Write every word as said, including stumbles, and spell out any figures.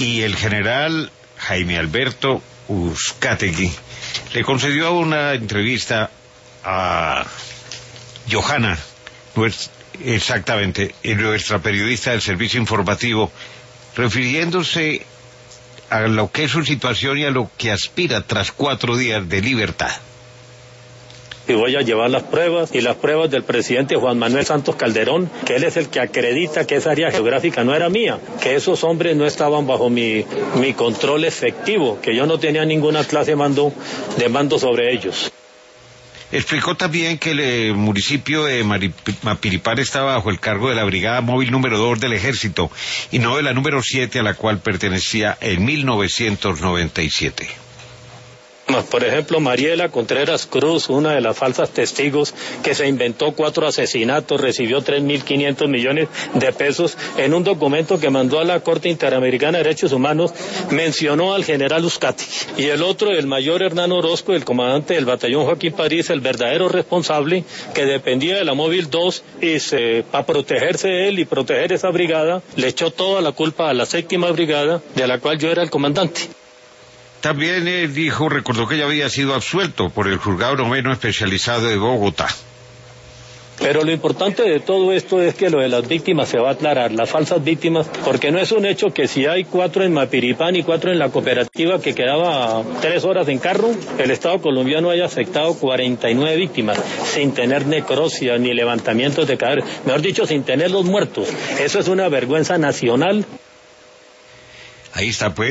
y el general Jaime Alberto Uzcategui le concedió una entrevista a Johanna, exactamente, nuestra periodista del servicio informativo, refiriéndose a lo que es su situación y a lo que aspira tras cuatro días de libertad. Y voy a llevar las pruebas y las pruebas del presidente Juan Manuel Santos Calderón, que él es el que acredita que esa área geográfica no era mía, que esos hombres no estaban bajo mi, mi control efectivo, que yo no tenía ninguna clase de mando, de mando sobre ellos. Explicó también que el municipio de Mapiripán estaba bajo el cargo de la Brigada Móvil número dos del Ejército y no de la número siete a la cual pertenecía en mil novecientos noventa y siete. Por ejemplo, Mariela Contreras Cruz, una de las falsas testigos que se inventó cuatro asesinatos, recibió tres mil quinientos millones de pesos en un documento que mandó a la Corte Interamericana de Derechos Humanos, mencionó al general Uzcategui. Y el otro, el mayor Hernán Orozco, el comandante del batallón Joaquín París, el verdadero responsable, que dependía de la Móvil dos, y se, para protegerse de él y proteger esa brigada, le echó toda la culpa a la séptima brigada, de la cual yo era el comandante. También él dijo, recordó que ya había sido absuelto por el juzgado noveno especializado de Bogotá. Pero lo importante de todo esto es que lo de las víctimas se va a aclarar, las falsas víctimas, porque no es un hecho que si hay cuatro en Mapiripán y cuatro en la cooperativa que quedaba tres horas en carro, el Estado colombiano haya aceptado cuarenta y nueve víctimas, sin tener necropsia ni levantamientos de cadáveres, mejor dicho, sin tener los muertos. Eso es una vergüenza nacional. Ahí está, pues.